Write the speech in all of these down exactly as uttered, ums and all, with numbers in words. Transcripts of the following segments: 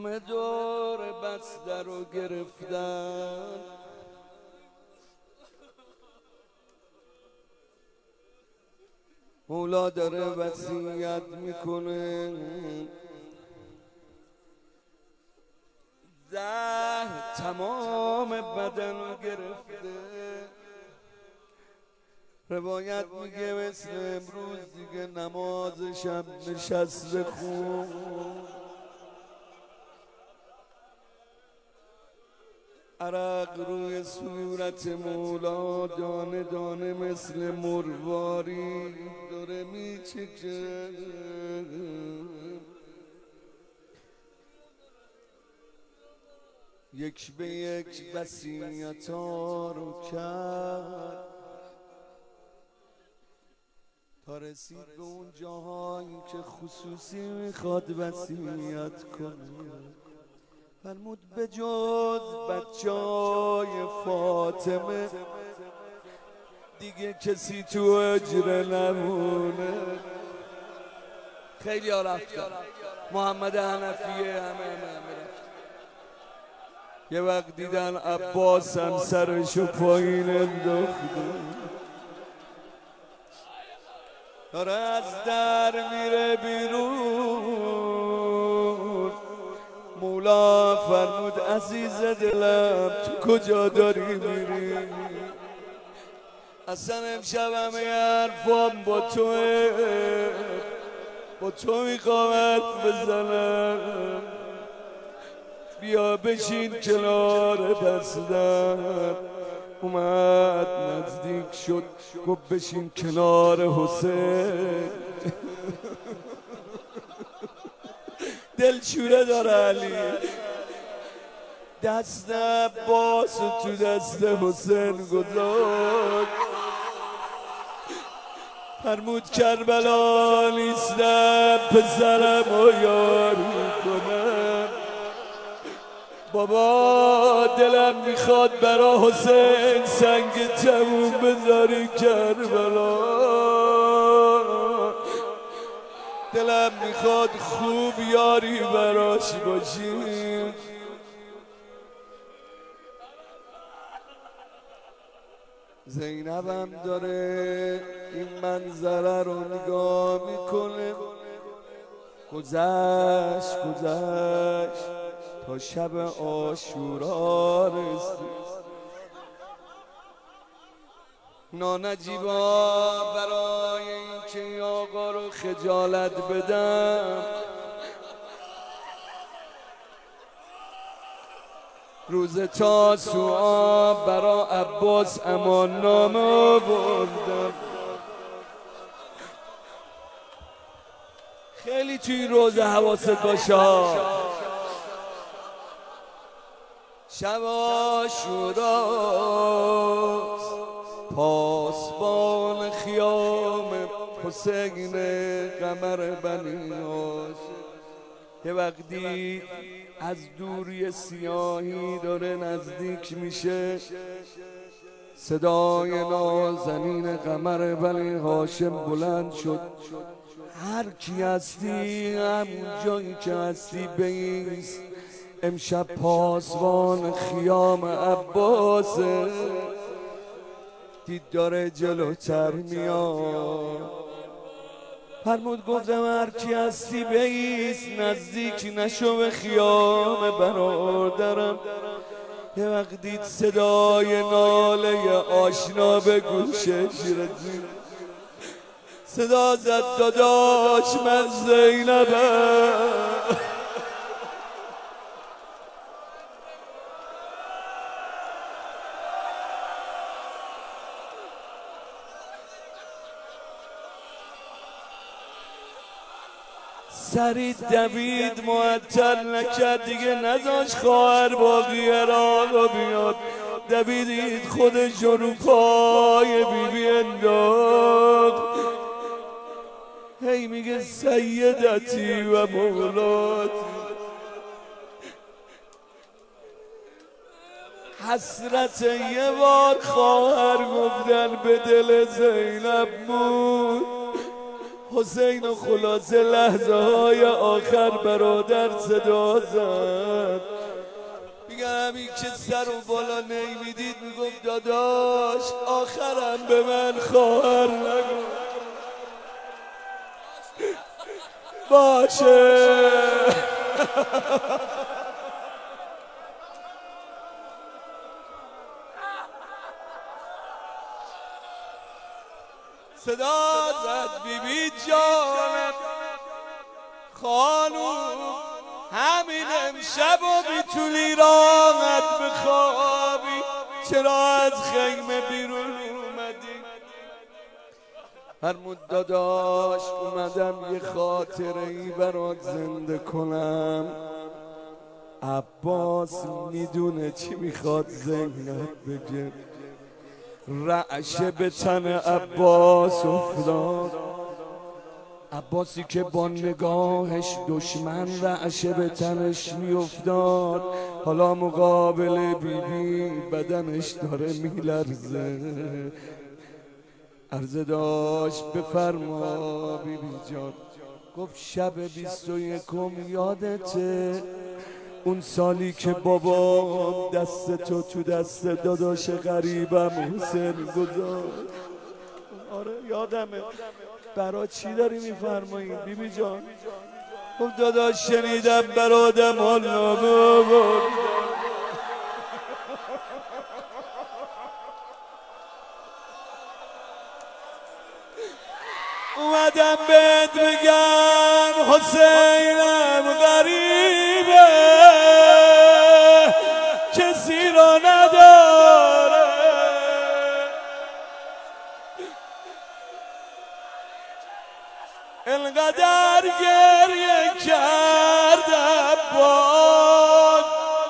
همه دور بسته رو گرفتن، مولا داره وصیت میکنه زهر تمام بدن رو گرفته. روایت میگه مثل امروز دیگه نماز شب نشسته خون، عرق روی صورت مولا دانه دانه مثل مرواری داره میچکه. یک به یک وصیت‌ها رو کرد تا رسید به اون جاهایی که خصوصی میخواد وصیت کنه. فرمود به جز بچهای فاطمه دیگه کسی تو اجره نمونه. خیلی ها رفتن، محمد حنفیه همه همه همه رفتن. یه وقت دیدن عباس هم سرشو پایین انداخته، داره از در میره بیرون. مولا فرمود عزیز دلم تو کجا داری میری؟ اصلا امشب همه حرفام با توه، با تو میخوام حرف بزنم. بیا بشین کنار دستم. اومد نزدیک شد گفت بشین کنار حسین. دلشوره داره علی، دست عباس تو دست حسین گذاشت. فرمود کربلا نیستم پسرم و یاری کنم. بابا دلم میخواد برا حسین سنگ تموم بذاری کربلا. دلم میخواد خوب یاری براش باشی. زینبم داره این منظره رو نگاه میکنه. گذشت گذشت تا شب عاشورا رسید. نانجیبا برای اینکه آقا رو خجالت بدم روز تاسوعا برا عباس امان نامه بردم. خیلی توی روز حواست باشه. شب عاشوراست، پاسبان خیام حسین قمر بنی هاشم. یه وقتی از دوری سیاهی داره نزدیک میشه، صدای نازنین قمر بنی هاشم بلند شد. هر کی هستی همون جایی که هستی بایست، امشب پاسبان خیام عباسه. دید داره جلوتر میاد. فرمود گفتم هر کی هستی بایست، نزدیک نشو به خیام برادرم. یه وقت دید صدای ناله آشنا به گوشش رسید. صدا زد داداش من زینبم. سری دوید معطل نکرد دیگه، نذاش خواهر باقیه را بیاد. دویدید خودش رو پای بی بی انداخت. هی میگه سیدتی و مولاتی. حسرت یه بار خواهر گفتن به دل زینب بود. حسین و خلاصه لحظه های آخر برادر صدا زد، میگم همین که سر و بالا نمیدید میگفت داداش آخرم به من خواهر نگو باشه. صدا زد بی بی جانم خانوم همین امشب و میتونی راحت بخوابی، چرا از خیمه بیرون اومدی؟ فرمود داداش اومدم یه خاطره ای برات زنده کنم. عباس میدونه چی میخواد زینب بگه. رعشه به تن عباس افتاد، عباسی که با نگاهش دشمن رعشه به تنش میافتاد، حالا مقابل بیبی بدنش داره میلرزه. عرضه داشت بفرما بیبی جان. گفت شب بیست و یکم یادته اون سالی که بابا دست تو تو دست داداش غریبم حسین گذاشت؟ آره یادمه. برا چی داری میفرمایی بیبی جان؟ خب داداش شنیدم برادم حال نابود اومدم بهت بگم حسینم غریبه کسی را نداره، انقدر گریه کردم باد.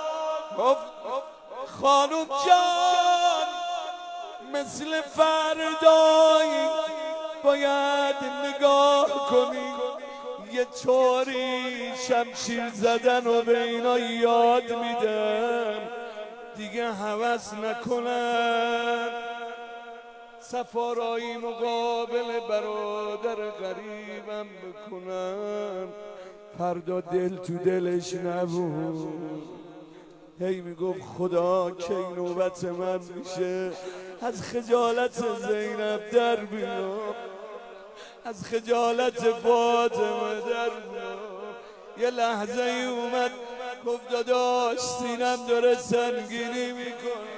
خانوم جان مثل فردایی باید نگاه کنی، یه طوری شمشیر زدن و به اینا یاد میدم دیگه هوس نکنن سفارایی مقابل برادر غریبم بکنن. فردا دل تو دلش نبود، هی میگفت خدا کی نوبت من میشه از خجالت زینب در بیام، از خجالت فاطمه در بیام. یه لحظه ای اومد گفت داداش سینم داره سنگینی میکنه.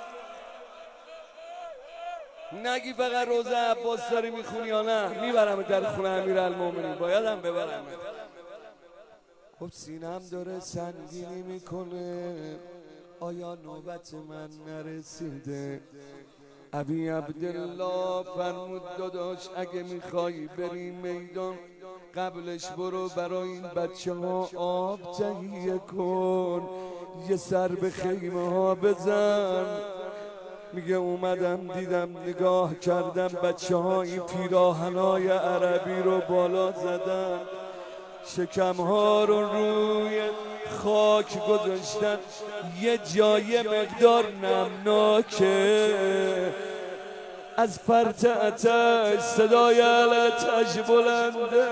نگی فقط روزه عباس داری میخونی یا نه؟ میبرم در خونه امیرالمومنین، بایدم ببرم. خب سینم داره سنگینی میکنه، آیا نوبت من نرسیده؟ ابی عبدالله فرمود داداش اگه میخوای بری میدان قبلش برو برای این بچه ها آب تهیه کن، یه سر به خیمه ها بزن. میگه اومدم دیدم نگاه کردم بچه ها این پیراهنای عربی رو بالا زدن، شکم ها رو روی خاک گذاشتن، یه جای مقدار نمناکه، از فرط آتش صدای آتش بلنده.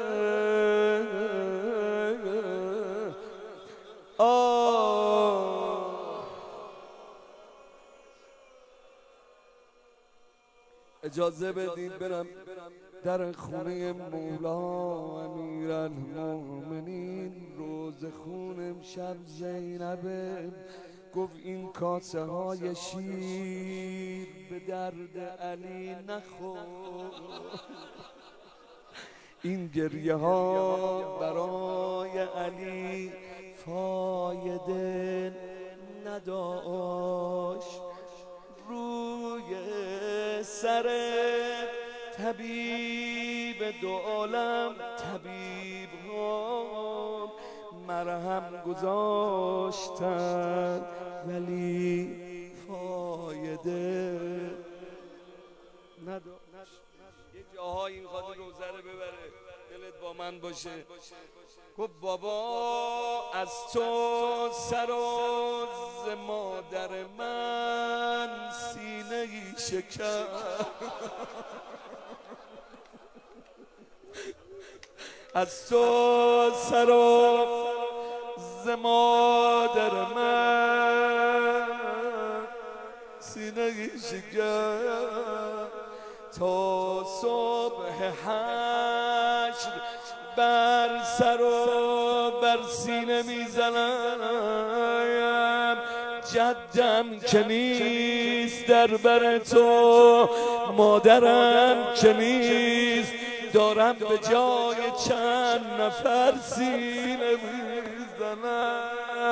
آه اجازه بدید برم در خونه مولا امیرالمومنین. روز خونم شب زینبه گفت این کاسه های شیر به درد علی نخور، این گریه ها برای علی فایده نداشت. روی سر طبیب دو عالم طبیب ها مرهم گذاشتن ولی فایده نداشت. یه جاهای این خاطر روزه رو ببره دلت با من باشه. گفت بابا از تو سراز مادر من سینه ای شکر، از تو سر و ز مادر من سینه شکر تا صبح حشر بر سر و بر سینه میزنم جدم که نیست در بر تو مادرم که نیست دارم به جای چند نفر سینه میزنم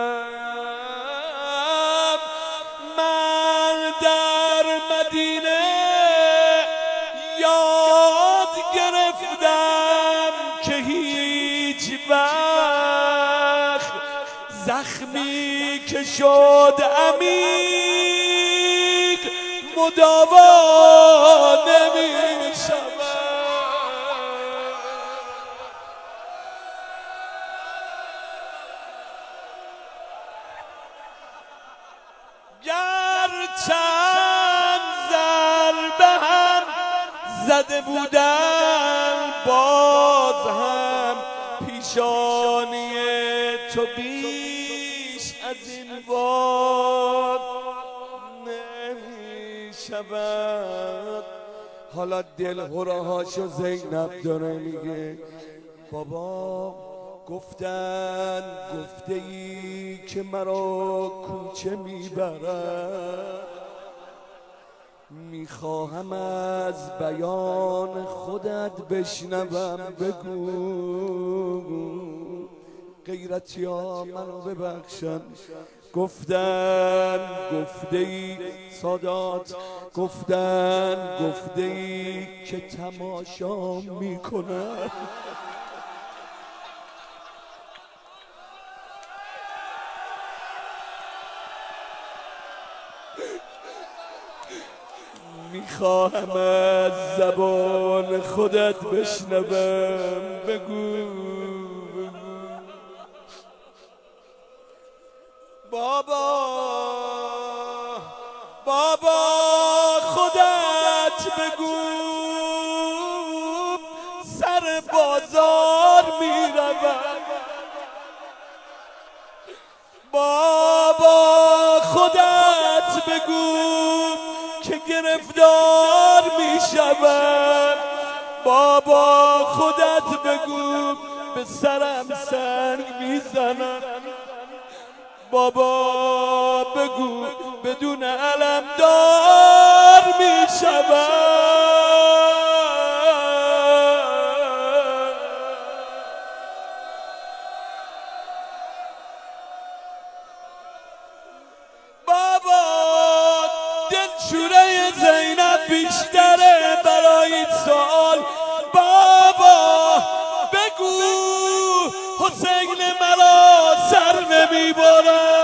من در مدینه یاد گرفتم که هیچ وقت زخمی که شد عمیق مداوا نمی شود چند ضربه هم زده بودن باز هم پیشانی تو بیش از این بار نمی شود. حالا دل هرهاشو زینب داره میگه بابا گفتن گفته ای که مرا کوچه میبرد میخواهم از بیان خودت بشنوم بگو غیرتی ها منو ببخشن گفتن گفته ای سادات گفتن گفته ای که تماشا میکنن میخواهم از زبان خودت بشنوم بگو بابا بابا خودت بگو سر بازار میروم بابا خودت بگو که گرفتار میشوم بابا خودت بگو به سرم سنگ میزنم بابا بگو بدون علم دار میشوم شوره زینب بیشتره برای این سوال بابا بگو حسین مرا سر نمیبره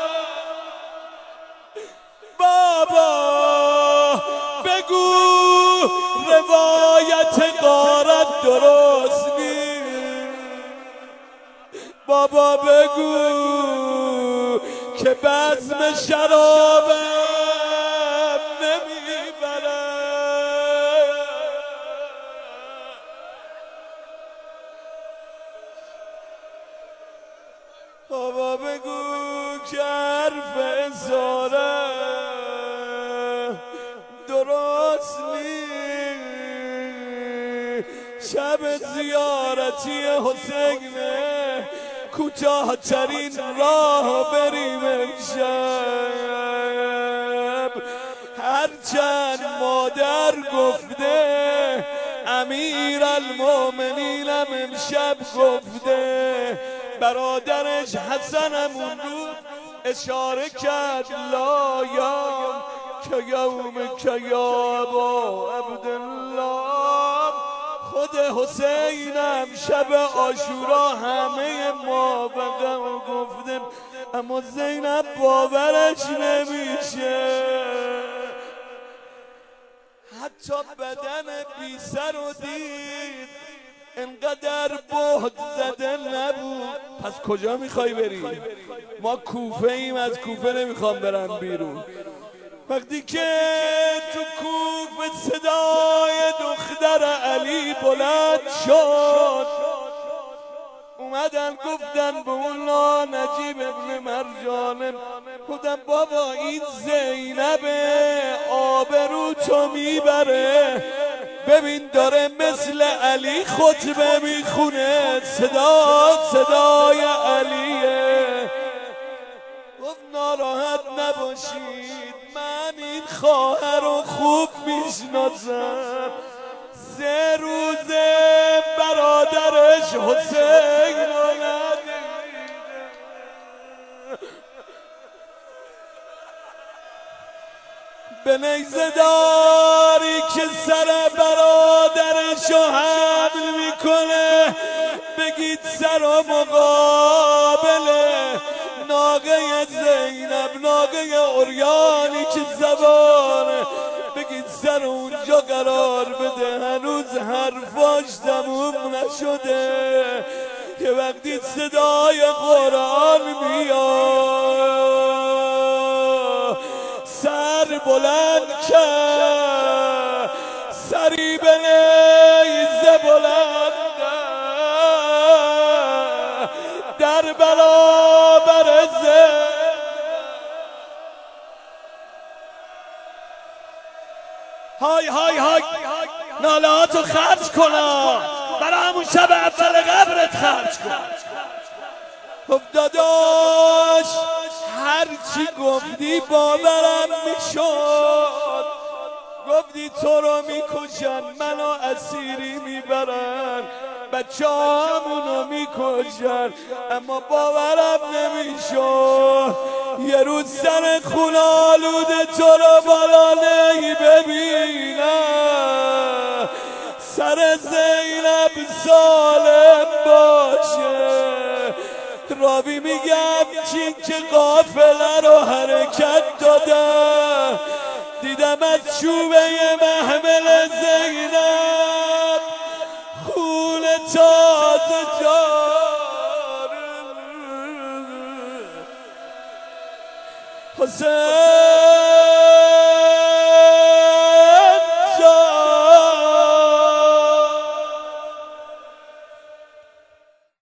بابا بگو روایت غارت درست نیست بابا بگو که بزم شرابه بابا بگو که حرف ازاره درست نیست شب زیارتی حسینه کوتاه ترین راه بریم امشب هرچند مادر گفته امیر المومنینم امشب گفته برادرش حسنم اون رو اشاره کرد لا یام که یوم که یا ابا عبدالله خود حسینم شب عاشورا همه ما بقم گفتیم اما زینب باورش نمیشه حتی بدن بی سر و دید انقدر بهت زده نبود پس کجا میخوای بری؟ ما کوفه ایم از کوفه نمیخوام برم بیرون وقتی که تو کوفه صدای دختر علی بلند شد اومدن گفتن به اون نجیب ابن مرجان، گفتن بابا این زینبه آبرو تو میبره، ببین داره مثل علی خطبه میخونه، صدا صدای علیه. گفت ناراحت نباشید، من این خواهر رو خوب میشناسم، سه روزه برادرش حسین رو ندیده. به نیزه داری که سر برادرش رو حمل میکنه بگید سر و مقابله ناقه زینب، ناقه اوریانی که زبانه، بگید سر اونجا قرار بده، هنوز حرفاش تموم نشده که وقتی صدای قرآن میاد سر بلند کرد، سری به نیزه بلند در برابر زه های های های نالهاتو خرج کنا، برای همون شب اول قبرت خرج کن. خب داداش هرچی گفتی باورم میشد، گفتی تو رو میکشن منو اسیری میبرن، بچه همونو میکشن، اما باورم نمیشد یه روز سر خون آلوده تو رو بالا نی ببینم، سر زینب سالم باشه. راوی میگم چین که قافله رو حرکت دادم، دیدم از چوبه محمل زینب خون تازه جاره. حسین